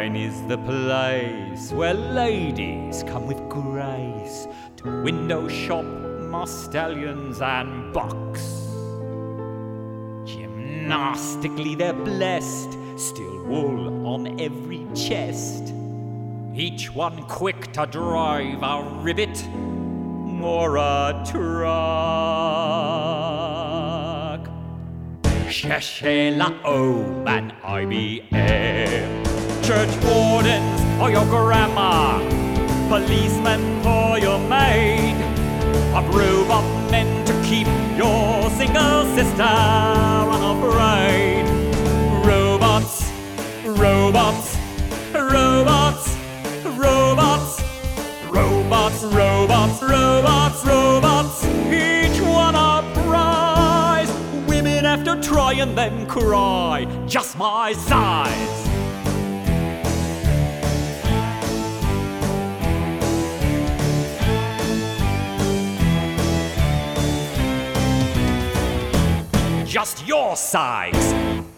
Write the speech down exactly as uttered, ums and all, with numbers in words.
Mine is the place where ladies come with grace to window shop my stallions and bucks. Gymnastically they're blessed, steel wool on every chest, each one quick to drive a rivet or a truck. Cherchez la Homme and I B M, church wardens for your grandma, policemen for your maid, a robot meant to keep your single sister unafraid. Robots, robots, robots, robots, robots, robots, robots, robots, each one a prize. Women have to try and then cry, just my size. Just your size.